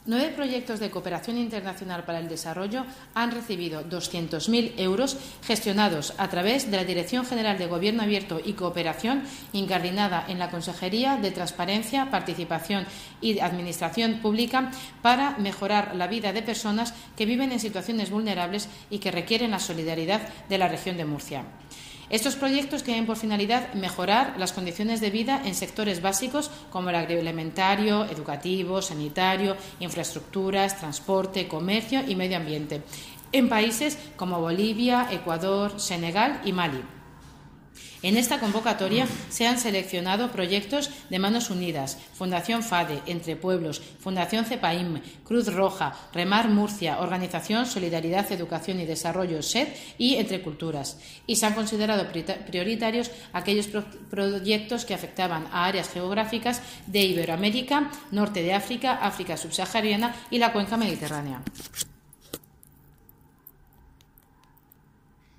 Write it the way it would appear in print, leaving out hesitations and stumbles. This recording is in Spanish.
9 proyectos de cooperación internacional para el desarrollo han recibido 200.000 euros gestionados a través de la Dirección General de Gobierno Abierto y Cooperación, incardinada en la Consejería de Transparencia, Participación y Administración Pública, para mejorar la vida de personas que viven en situaciones vulnerables y que requieren la solidaridad de la región de Murcia. Estos proyectos tienen por finalidad mejorar las condiciones de vida en sectores básicos como el agroalimentario, educativo, sanitario, infraestructuras, transporte, comercio y medio ambiente, en países como Bolivia, Ecuador, Senegal y Mali. En esta convocatoria se han seleccionado proyectos de Manos Unidas, Fundación FADE, Entre Pueblos, Fundación CEPAIM, Cruz Roja, Remar Murcia, Organización Solidaridad, Educación y Desarrollo SED y Entre Culturas. Y se han considerado prioritarios aquellos proyectos que afectaban a áreas geográficas de Iberoamérica, Norte de África, África subsahariana y la cuenca mediterránea.